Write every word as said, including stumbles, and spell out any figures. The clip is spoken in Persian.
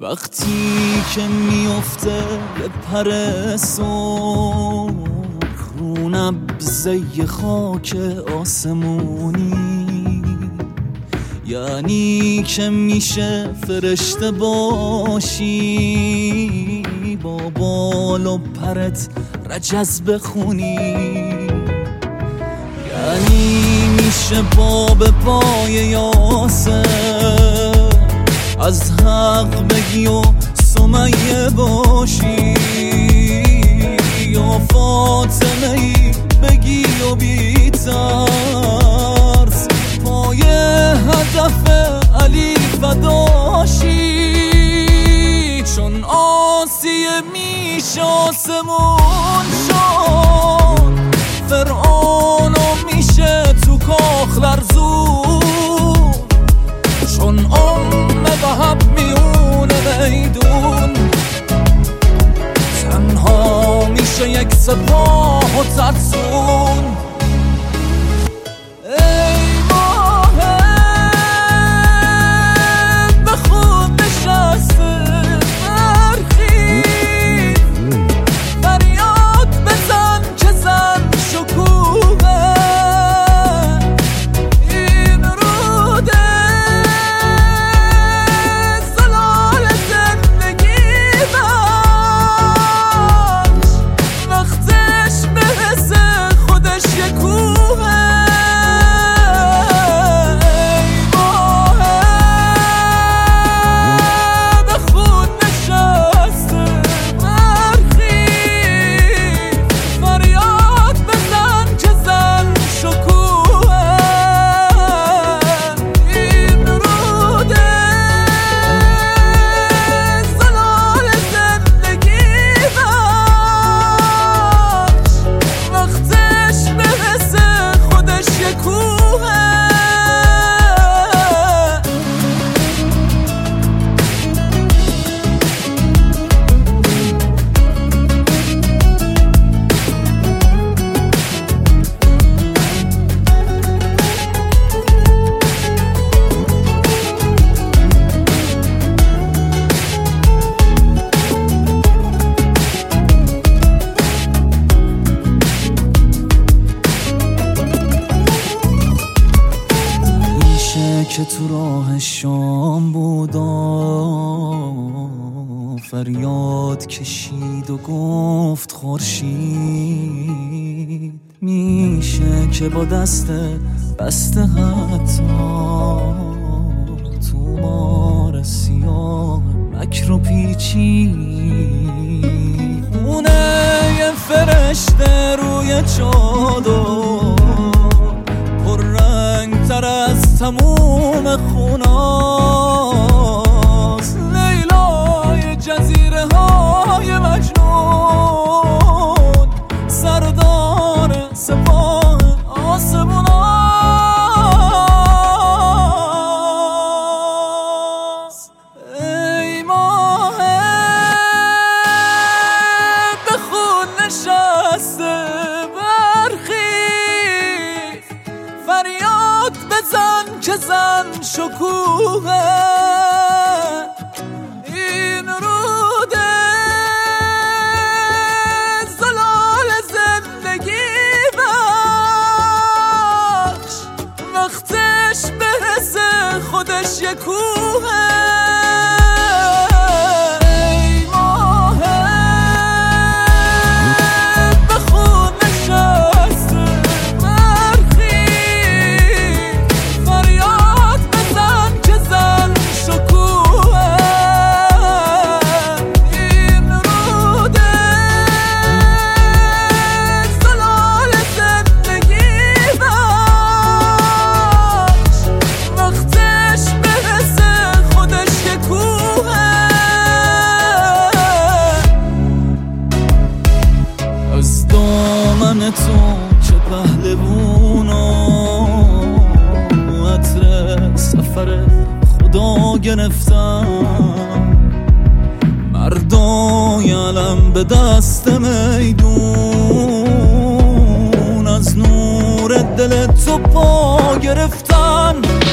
وقتی که میفته به پر سرخ رو نبضه خاک آسمونی، یعنی که میشه فرشته باشی با بال و پرت رجز بخونی، یعنی میشه باب پای یاسر از حق بگی و سمیه باشی، یا فاطمه ای بگی و بی ترس پای هدف علی فداشی، چون آسیه میشه آسمون شد، فرعونو میشه تو کاخ لرزون، چون ام وهب میونه میدون تنها میشه یک سپاه و ترسون. ای ماه به خود نشسته برخیز، فریاد بزن که زن شکوه این روده زلال زندگی بخش، وقتش برسه خودش یه کوه. که تو راه شام بودا فریاد کشید و گفت خورشید، میشه که با دست بسته حتی تو مار سیاه مکر و پیچی خونه یه فرشته روی چادر پر رنگ تر از تموم خوناست، لیلای جزیره های مجنون سردار سپاه آسموناست. ای ماه به خون نشسته برخیز، فریاد بزن که زن شکوه این روده زلال زندگی بخش، وقتش برسه خودش یه کوه. از دامن تو چه پهلوونا عطر سفر خدا گرفتم، مردای علم به دست میدون از نور دل تو پا گرفتن.